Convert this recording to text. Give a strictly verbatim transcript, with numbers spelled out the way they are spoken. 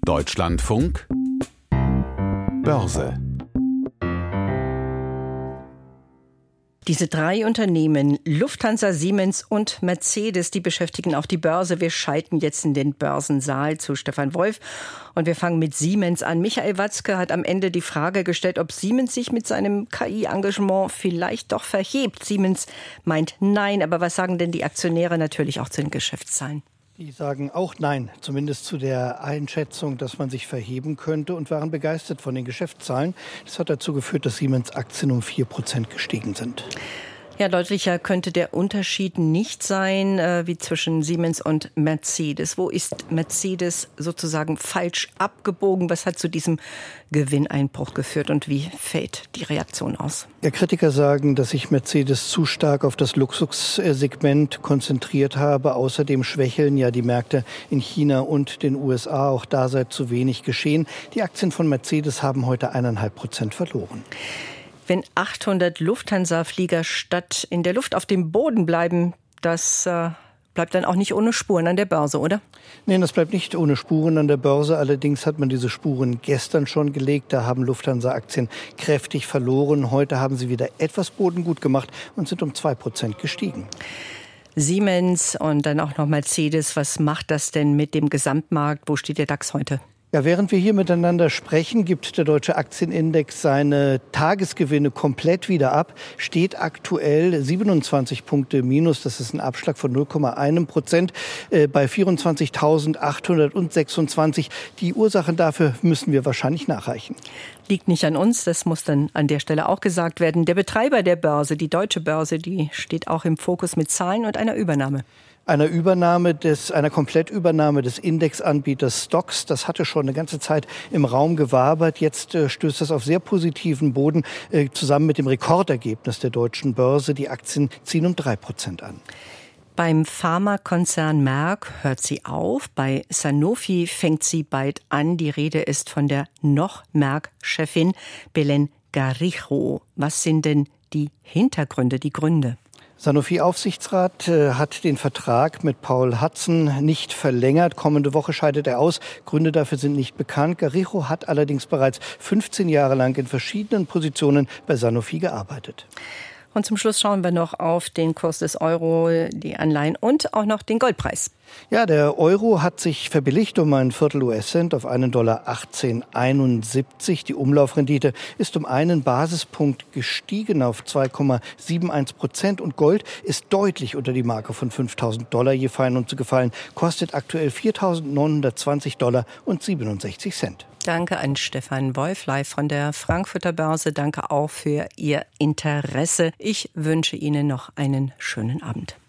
Deutschlandfunk Börse. Diese drei Unternehmen, Lufthansa, Siemens und Mercedes, die beschäftigen auch die Börse. Wir schalten jetzt in den Börsensaal zu Stefan Wolf und wir fangen mit Siemens an. Michael Watzke hat am Ende die Frage gestellt, ob Siemens sich mit seinem K I-Engagement vielleicht doch verhebt. Siemens meint nein, aber was sagen denn die Aktionäre natürlich auch zu den Geschäftszahlen? Die sagen auch nein, zumindest zu der Einschätzung, dass man sich verheben könnte, und waren begeistert von den Geschäftszahlen. Das hat dazu geführt, dass Siemens-Aktien um vier Prozent gestiegen sind. Ja, deutlicher könnte der Unterschied nicht sein, äh, wie zwischen Siemens und Mercedes. Wo ist Mercedes sozusagen falsch abgebogen? Was hat zu diesem Gewinneinbruch geführt und wie fällt die Reaktion aus? Ja, Kritiker sagen, dass sich Mercedes zu stark auf das Luxussegment konzentriert habe. Außerdem schwächeln ja die Märkte in China und den U S A. Auch da sei zu wenig geschehen. Die Aktien von Mercedes haben heute eineinhalb Prozent verloren. Wenn achthundert Lufthansa-Flieger statt in der Luft auf dem Boden bleiben, das äh, bleibt dann auch nicht ohne Spuren an der Börse, oder? Nein, das bleibt nicht ohne Spuren an der Börse. Allerdings hat man diese Spuren gestern schon gelegt. Da haben Lufthansa-Aktien kräftig verloren. Heute haben sie wieder etwas Boden gut gemacht und sind um zwei Prozent gestiegen. Siemens und dann auch noch Mercedes. Was macht das denn mit dem Gesamtmarkt? Wo steht der DAX heute? Ja, während wir hier miteinander sprechen, gibt der deutsche Aktienindex seine Tagesgewinne komplett wieder ab, steht aktuell siebenundzwanzig Punkte minus, das ist ein Abschlag von null Komma eins Prozent äh, bei vierundzwanzigtausendachthundertsechsundzwanzig. Die Ursachen dafür müssen wir wahrscheinlich nachreichen. Liegt nicht an uns, das muss dann an der Stelle auch gesagt werden. Der Betreiber der Börse, die Deutsche Börse, die steht auch im Fokus mit Zahlen und einer Übernahme. Einer Übernahme des, einer Komplettübernahme des Indexanbieters Stoxx. Das hatte schon eine ganze Zeit im Raum gewabert. Jetzt äh, stößt das auf sehr positiven Boden, äh, zusammen mit dem Rekordergebnis der deutschen Börse. Die Aktien ziehen um drei Prozent an. Beim Pharmakonzern Merck hört sie auf. Bei Sanofi fängt sie bald an. Die Rede ist von der noch Merck-Chefin Belén Garijo. Was sind denn die Hintergründe, die Gründe? Sanofi-Aufsichtsrat äh, hat den Vertrag mit Paul Hudson nicht verlängert. Kommende Woche scheidet er aus. Gründe dafür sind nicht bekannt. Garijo hat allerdings bereits fünfzehn Jahre lang in verschiedenen Positionen bei Sanofi gearbeitet. Und zum Schluss schauen wir noch auf den Kurs des Euro, die Anleihen und auch noch den Goldpreis. Ja, der Euro hat sich verbilligt um ein Viertel U S-Cent auf einen Dollar achtzehn einundsiebzig. Die Umlaufrendite ist um einen Basispunkt gestiegen auf zwei Komma einundsiebzig Prozent. Und Gold ist deutlich unter die Marke von fünftausend Dollar je fein und zu gefallen. Kostet aktuell viertausendneunhundertzwanzig Dollar und siebenundsechzig Cent. Danke an Stefan Wolf, live von der Frankfurter Börse. Danke auch für Ihr Interesse. Ich wünsche Ihnen noch einen schönen Abend.